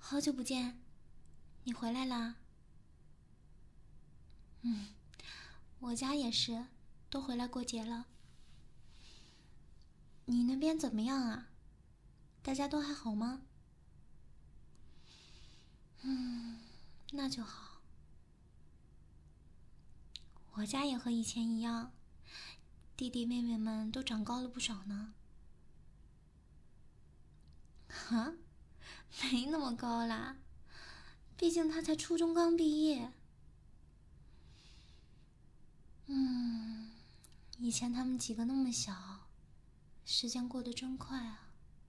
好久不见，你回来啦？我家也是，都回来过节了。你那边怎么样啊？大家都还好吗？那就好。我家也和以前一样，弟弟妹妹们都长高了不少呢。哈？没那么高啦，毕竟他才初中刚毕业。以前他们几个那么小，时间过得真快啊。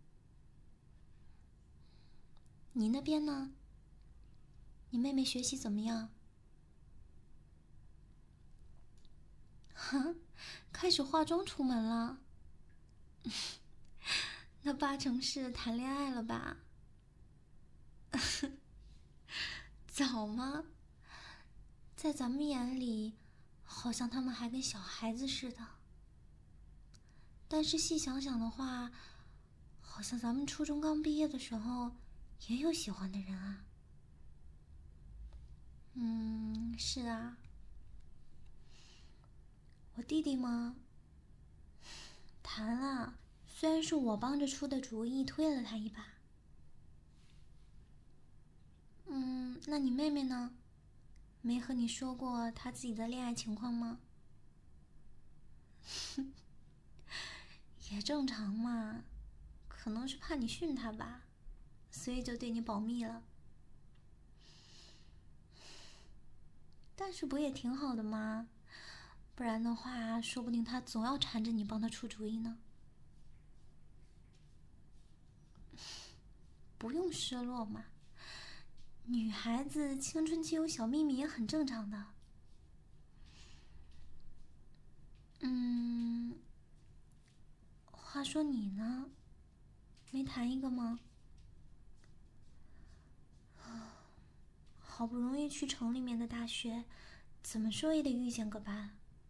你那边呢？你妹妹学习怎么样？哈，开始化妆出门了。那80%是谈恋爱了吧？早吗？在咱们眼里，好像他们还跟小孩子似的。但是细想想的话，好像咱们初中刚毕业的时候，也有喜欢的人啊。是啊。我弟弟吗？谈了，虽然是我帮着出的主意，推了他一把。那你妹妹呢？没和你说过她自己的恋爱情况吗？也正常嘛，可能是怕你训她吧，所以就对你保密了。但是不也挺好的吗？不然的话，说不定她总要缠着你帮她出主意呢。不用失落嘛，女孩子青春期有小秘密也很正常的。话说你呢？没谈一个吗？好不容易去城里面的大学，怎么说也得遇见个吧？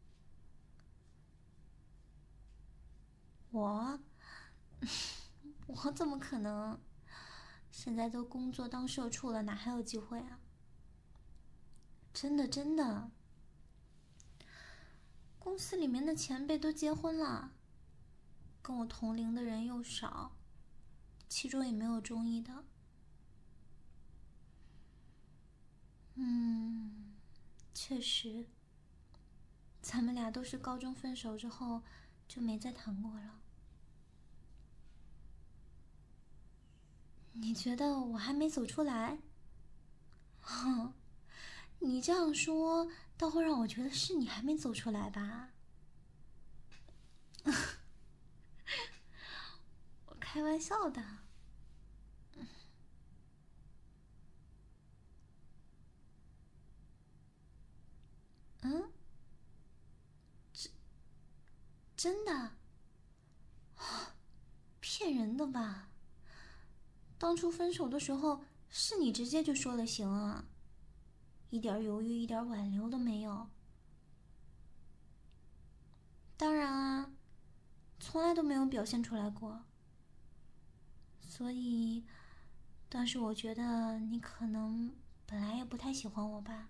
我，我怎么可能？现在都工作当社畜了，哪还有机会啊？真的真的，公司里面的前辈都结婚了，跟我同龄的人又少，其中也没有中意的。确实，咱们俩都是高中分手之后就没再谈过了。你觉得我还没走出来？哼，你这样说，倒会让我觉得是你还没走出来吧？我开玩笑的。嗯，真的？骗人的吧？当初分手的时候，是你直接就说了行啊，一点犹豫、一点挽留都没有。当然啊，从来都没有表现出来过。所以，当时我觉得你可能本来也不太喜欢我吧。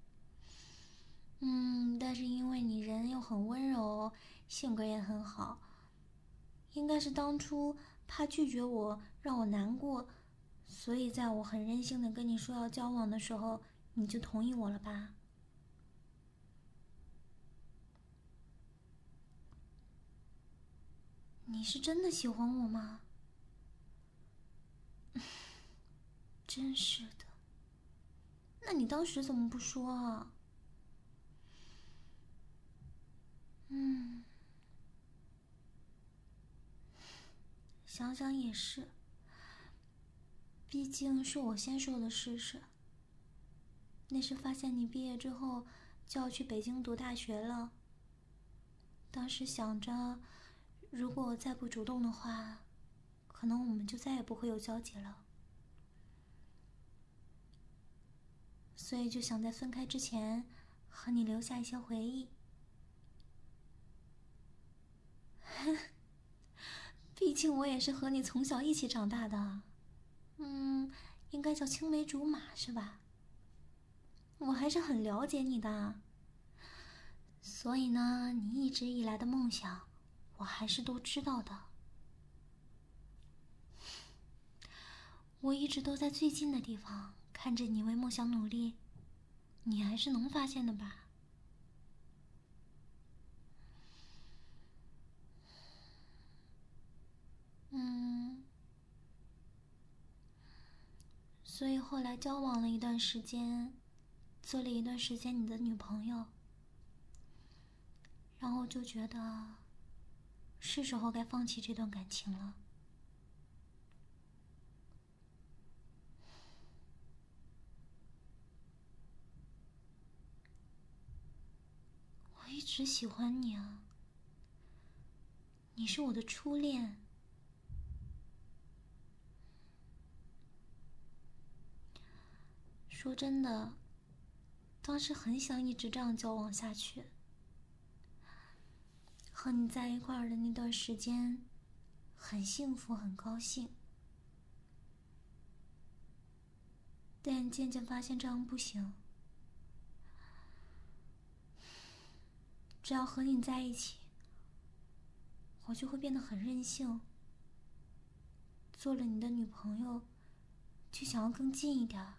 但是因为你人又很温柔，性格也很好，应该是当初怕拒绝我，让我难过，所以在我很任性的跟你说要交往的时候，你就同意我了吧？你是真的喜欢我吗？真是的，那你当时怎么不说啊？想想也是，毕竟是我先说的试试。那时发现你毕业之后就要去北京读大学了，当时想着，如果我再不主动的话，可能我们就再也不会有交集了。所以就想在分开之前，和你留下一些回忆。毕竟我也是和你从小一起长大的， 应该叫青梅竹马是吧？我还是很了解你的，所以呢，你一直以来的梦想，我还是都知道的。我一直都在最近的地方看着你为梦想努力，你还是能发现的吧？所以后来交往了一段时间，做了一段时间你的女朋友，然后就觉得是时候该放弃这段感情了。我一直喜欢你啊，你是我的初恋。说真的，当时很想一直这样交往下去。和你在一块儿的那段时间，很幸福，很高兴。但渐渐发现这样不行，只要和你在一起，我就会变得很任性。做了你的女朋友，就想要更近一点，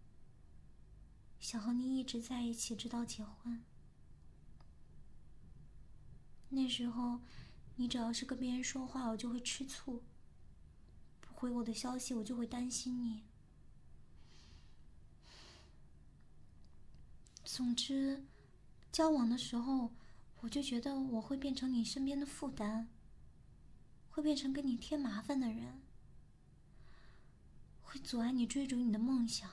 想和你一直在一起，直到结婚。那时候，你只要是跟别人说话，我就会吃醋；不回我的消息，我就会担心你。总之，交往的时候，我就觉得我会变成你身边的负担，会变成给你添麻烦的人，会阻碍你追逐你的梦想。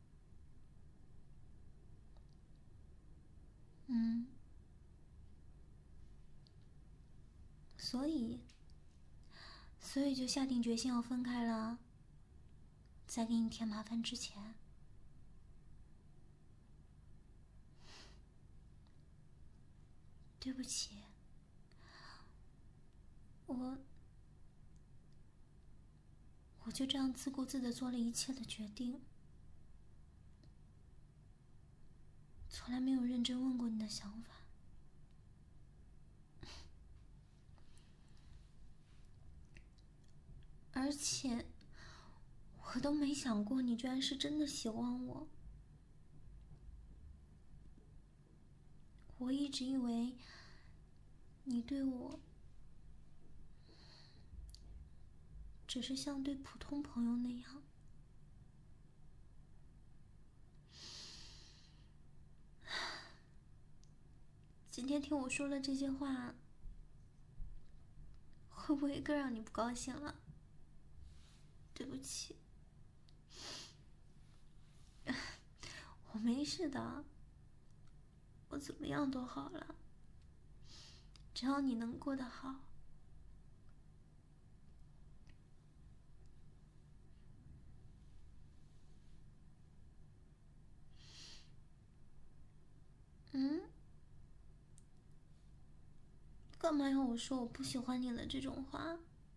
所以就下定决心要分开了。在给你添麻烦之前，对不起，我就这样自顾自地做了一切的决定，从来没有认真问过你的想法。而且，我都没想过你居然是真的喜欢我。我一直以为你对我只是像对普通朋友那样。今天听我说了这些话，会不会更让你不高兴了？对不起。我没事的，我怎么样都好了，只要你能过得好。干嘛要我说我不喜欢你了这种话？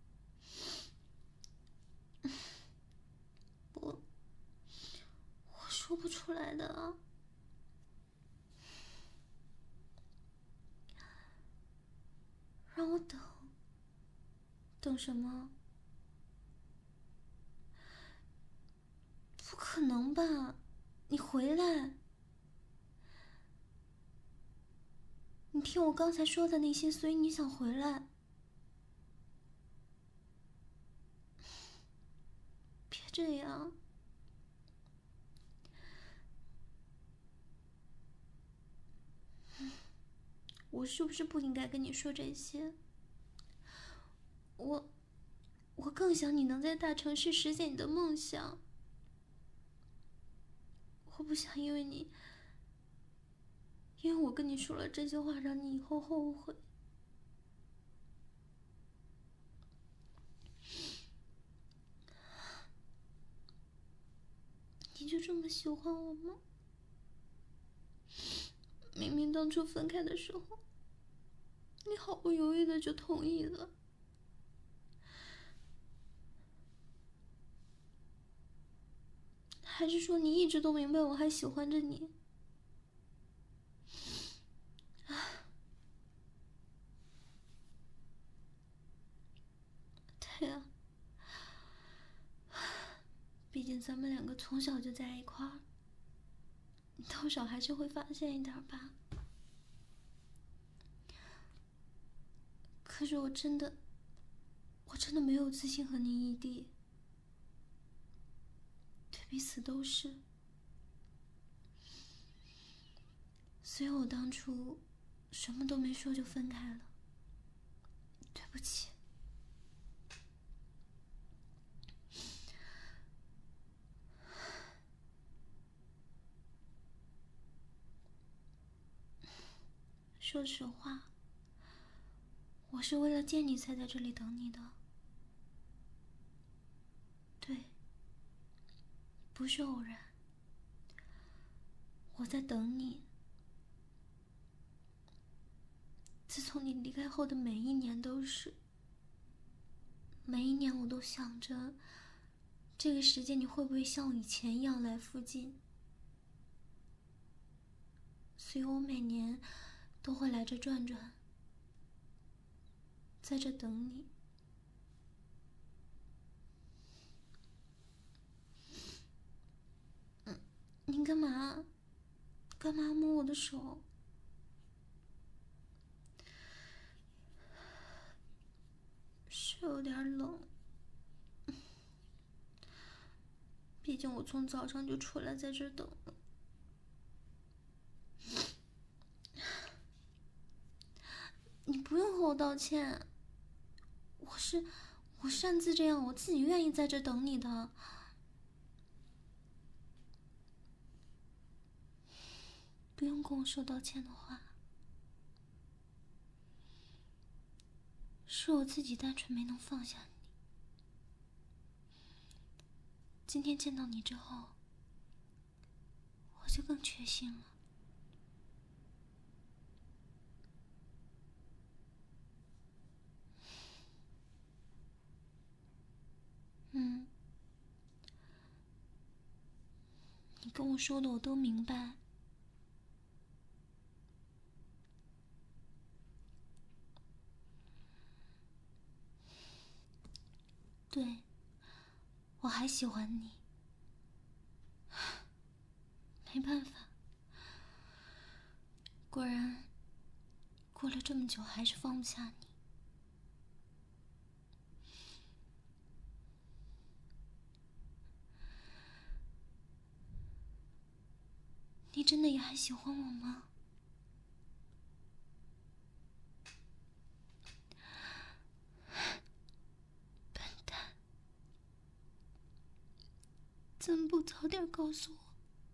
我说不出来的啊。让我等，等什么？不可能吧？你回来！你听我刚才说的那些，所以你想回来？别这样。我是不是不应该跟你说这些？我更想你能在大城市实现你的梦想。我不想因为我跟你说了这些话，让你以后后悔。你就这么喜欢我吗？明明当初分开的时候，你毫不犹豫的就同意了。 还是说你一直都明白我还喜欢着你？对啊，毕竟咱们两个从小就在一块儿，你多少还是会发现一点吧。可是我真的没有自信和你异地，对彼此都是。所以我当初什么都没说就分开了，对不起。说实话，我是为了见你才在这里等你的。对，不是偶然。我在等你。自从你离开后的每一年都是，每一年我都想着，这个时间你会不会像以前一样来附近？所以我每年都会来这转转，在这等你。你干嘛？干嘛摸我的手？是有点冷，毕竟我从早上就出来在这等了。你不用和我道歉，我擅自这样，我自己愿意在这等你的。不用跟我说道歉的话，是我自己单纯没能放下你。今天见到你之后，我就更确信了。你跟我说的我都明白。对，我还喜欢你。没办法，果然，过了这么久还是放不下你。你真的也还喜欢我吗？笨蛋，怎么不早点告诉我？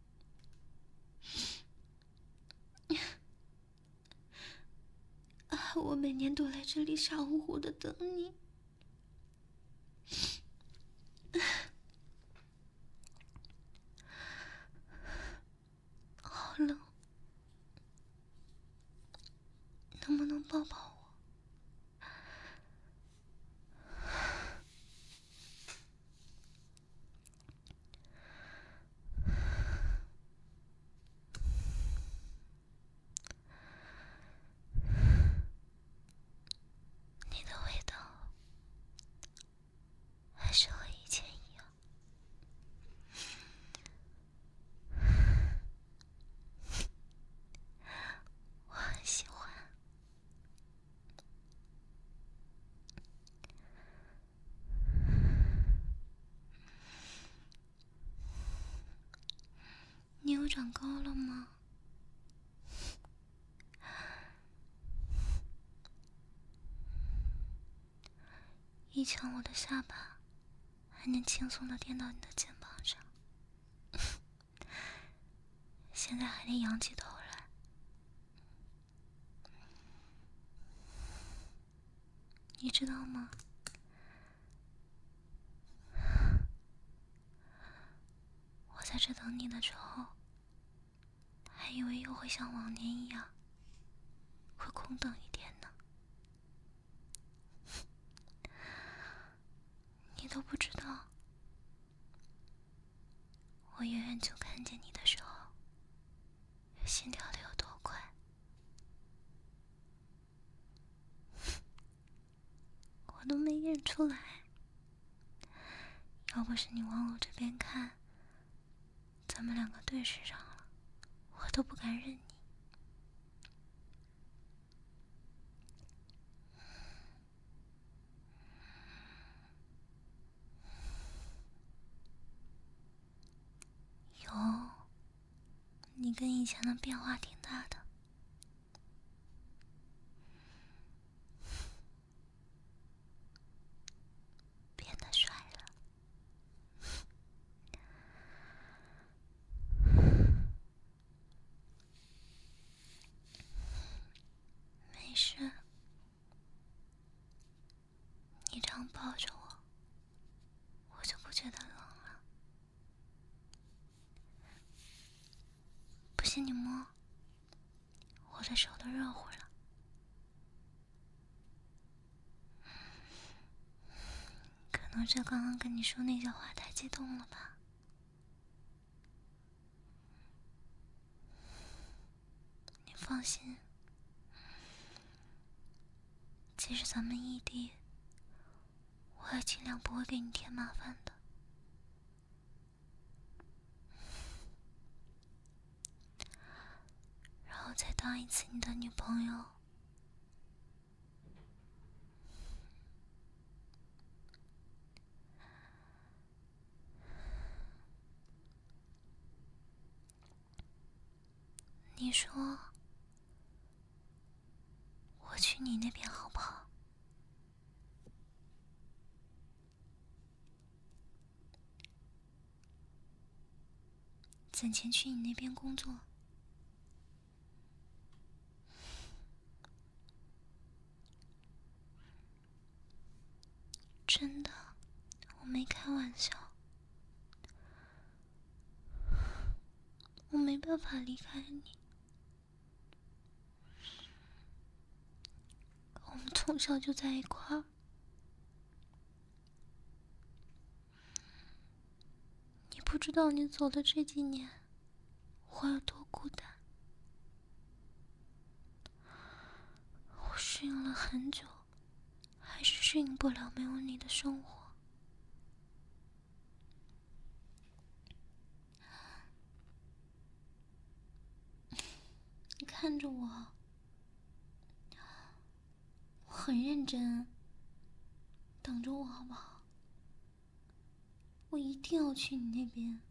我每年都来这里傻乎乎的等你。好冷，能不能抱抱我？你的味道还是和以前一样。我很喜欢。你有长高了吗？以前我的下巴还能轻松地垫到你的肩膀上，现在还得仰起头来。你知道吗？我在这等你的时候，还以为又会像往年一样，会空等一天呢。你都不知道，我愿就看见你的时候，心跳的有多快。我都没认出来，要不是你往我这边看，咱们两个对视上了，我都不敢认你。有，你跟以前的变化挺大的。变得帅了。没事，你这样抱着我，我就不觉得冷了。不信你摸，我的手都热乎了。可能是刚刚跟你说那些话太激动了吧。你放心，即使咱们异地，我也尽量不会给你添麻烦的。然后再当一次你的女朋友。你说，我去你那边好不好？攒钱去你那边工作。真的，我没开玩笑。我没办法离开你。我们从小就在一块儿。你不知道你走的这几年，我有多孤单。我适应了很久，还是适应不了没有你的生活。你看着我，我很认真，等着我好不好？我一定要去你那边。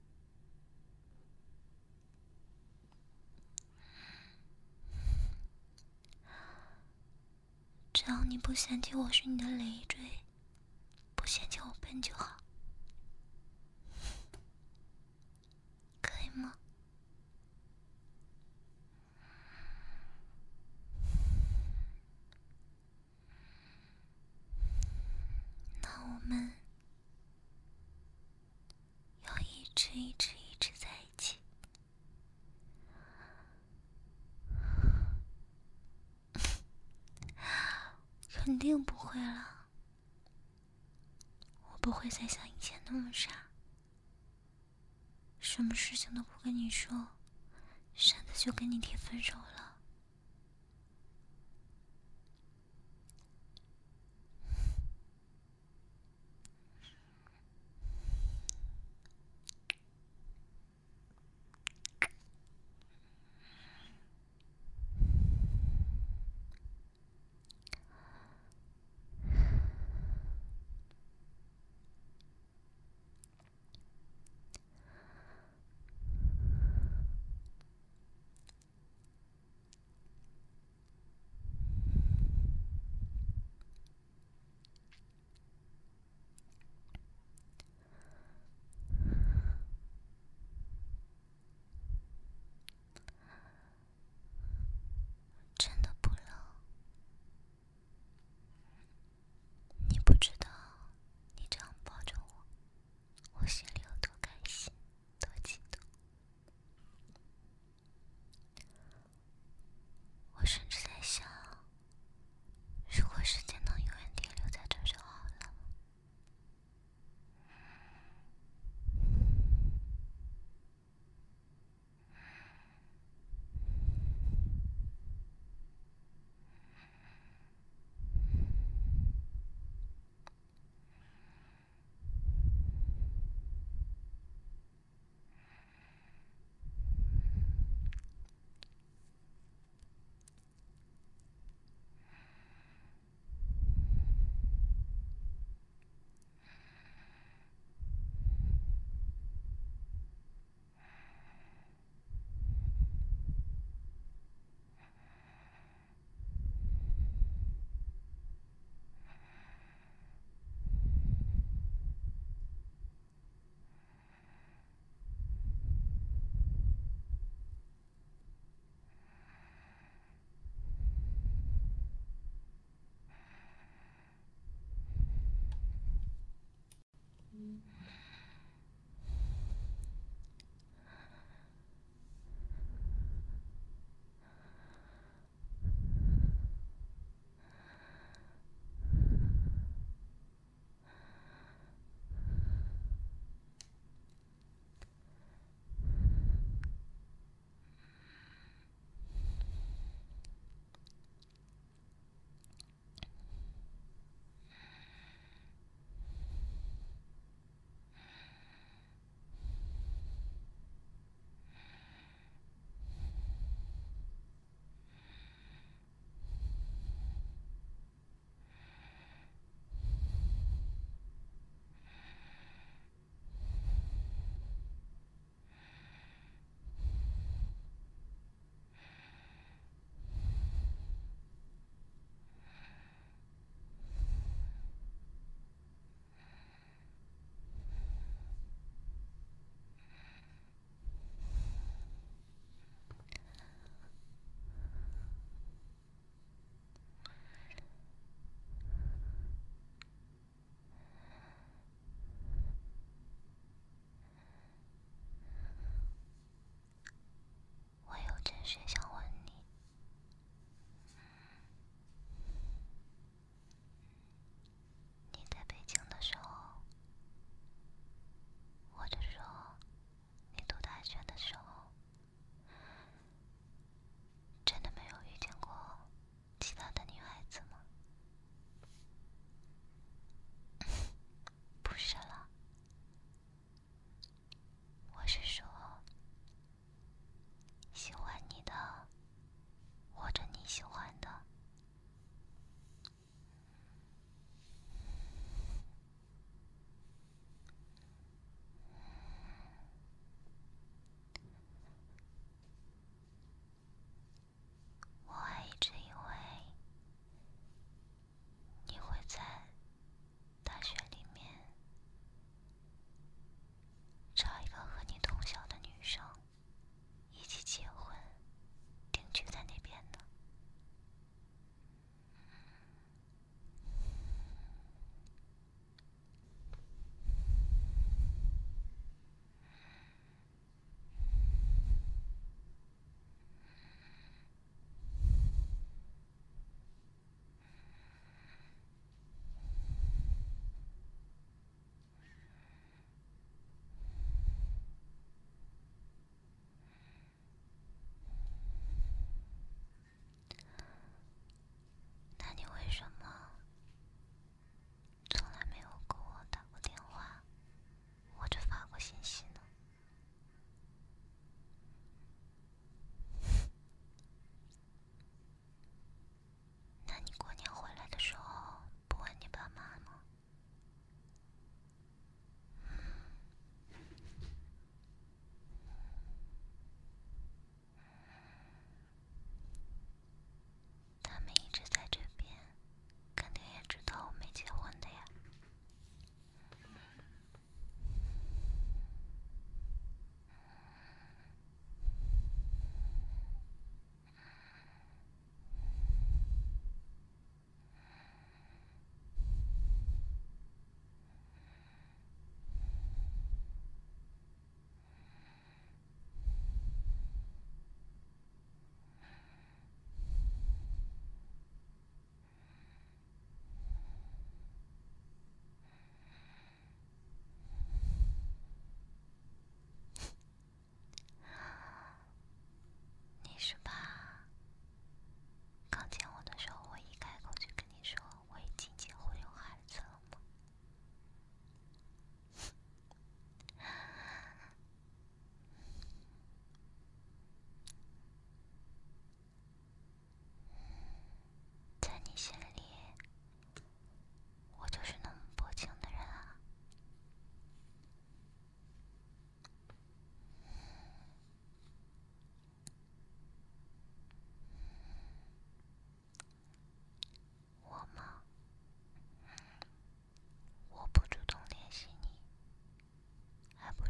只要你不嫌弃我是你的累赘，不嫌弃我笨就好，可以吗？那我们要一直一直一直在一起。肯定不会了，我不会再像以前那么傻，什么事情都不跟你说，傻的就跟你提分手了。真的不冷，你不知道，你这样抱着我，我心里有多开心，多激动。我甚至在想，如果时间能永远停留在这就好了。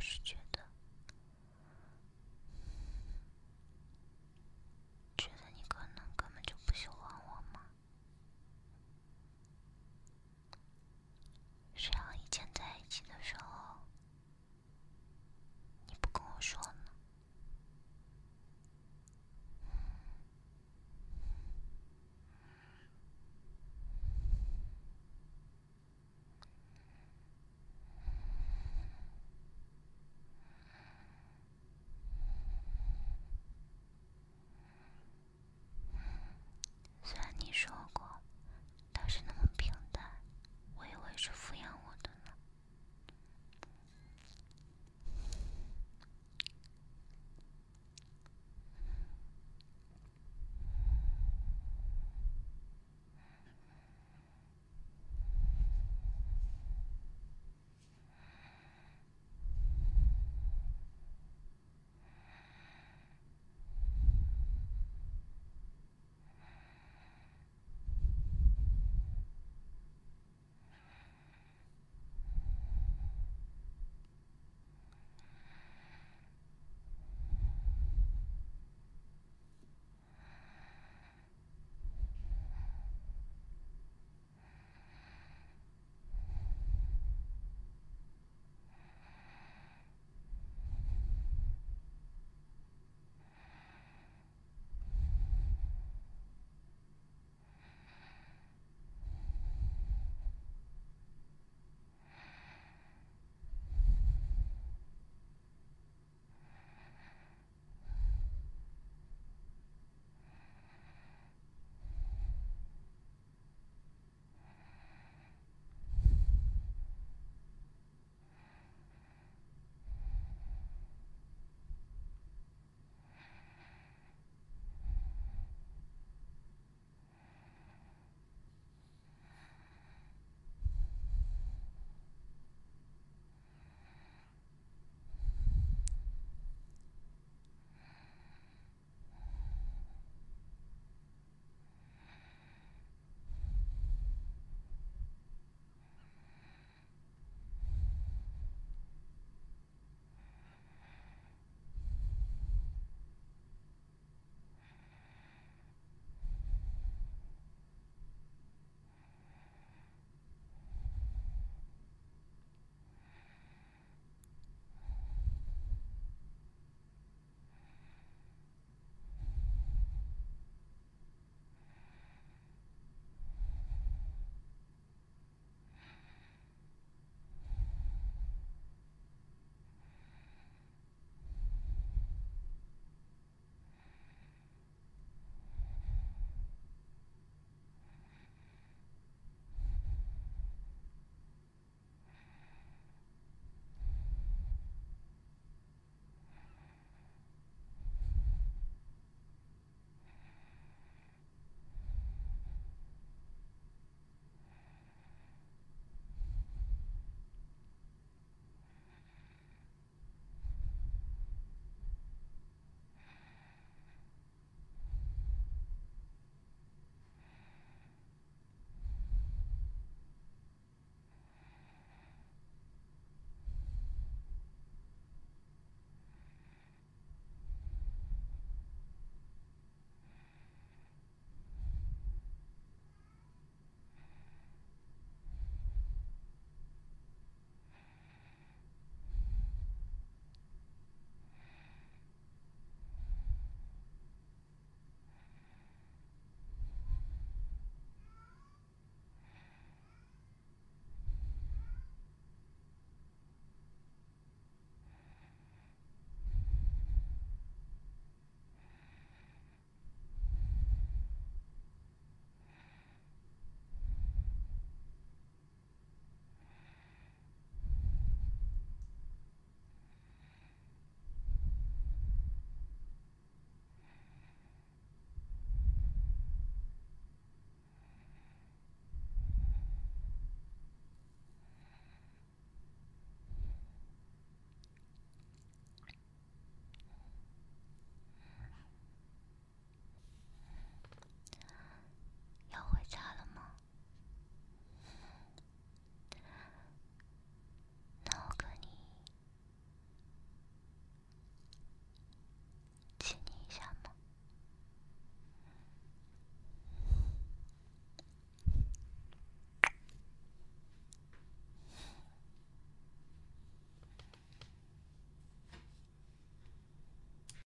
是觉